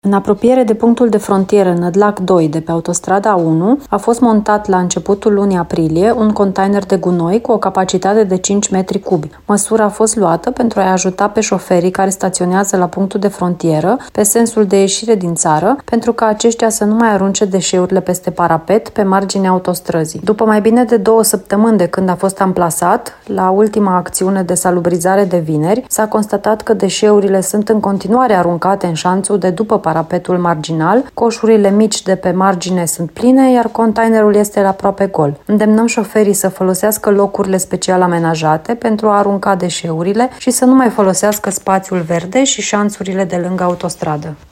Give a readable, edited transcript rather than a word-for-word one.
În apropiere de punctul de frontieră Nădlac 2 de pe autostrada 1 a fost montat la începutul lunii aprilie un container de gunoi cu o capacitate de 5 metri cubi. Măsura a fost luată pentru a-i ajuta pe șoferii care staționează la punctul de frontieră pe sensul de ieșire din țară, pentru ca aceștia să nu mai arunce deșeurile peste parapet pe marginea autostrăzii. După mai bine de 2 săptămâni de când a fost amplasat, la ultima acțiune de salubrizare de vineri, s-a constatat că deșeurile sunt în continuare aruncate în șanțul de după parapetul marginal, coșurile mici de pe margine sunt pline, iar containerul este aproape gol. Îndemnăm șoferii să folosească locurile special amenajate pentru a arunca deșeurile și să nu mai folosească spațiul verde și șanțurile de lângă autostradă.